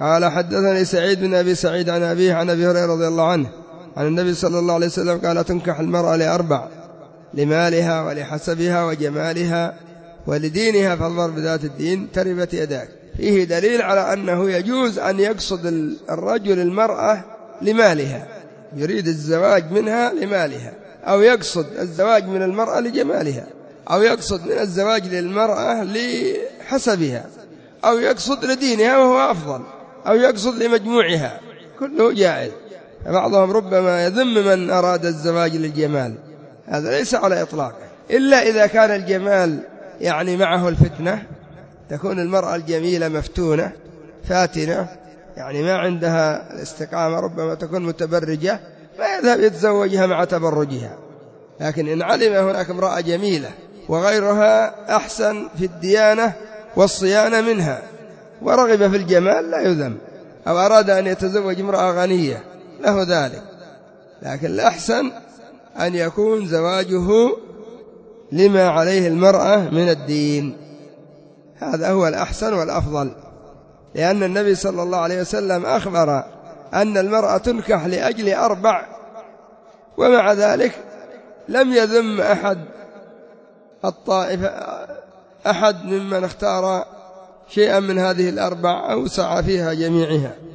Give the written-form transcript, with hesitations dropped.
قال حدثني سعيد بن أبي سعيد عن أبيه عن أبي هريرة رضي الله عنه عن النبي صلى الله عليه وسلم قال تنكح المرأة لأربع: لمالها ولحسبها وجمالها ولدينها فاظفر بذات الدين تربت يداك. فيه دليل على أنه يجوز أن يقصد الرجل المرأة لمالها، يريد الزواج منها لمالها، أو يقصد الزواج من المرأة لجمالها، أو يقصد من الزواج للمرأة لحسبها، أو يقصد لدينها وهو أفضل، أو يقصد لمجموعها، كله جائز. بعضهم ربما يذم من أراد الزواج للجمال، هذا ليس على إطلاقه، إلا إذا كان الجمال يعني معه الفتنة، تكون المرأة الجميلة مفتونة فاتنة، يعني ما عندها الاستقامة، ربما تكون متبرجة فيذهب يتزوجها مع تبرجها. لكن إن علم هناك امرأة جميلة وغيرها أحسن في الديانة والصيانة منها ورغب في الجمال لا يذم، أو أراد أن يتزوج امرأة غنية له ذلك، لكن الأحسن أن يكون زواجه لما عليه المرأة من الدين، هذا هو الأحسن والأفضل، لأن النبي صلى الله عليه وسلم أخبر أن المرأة تنكح لأجل 4، ومع ذلك لم يذم أحد ممن اختار شيئا من هذه 4 أو سعى فيها جميعها.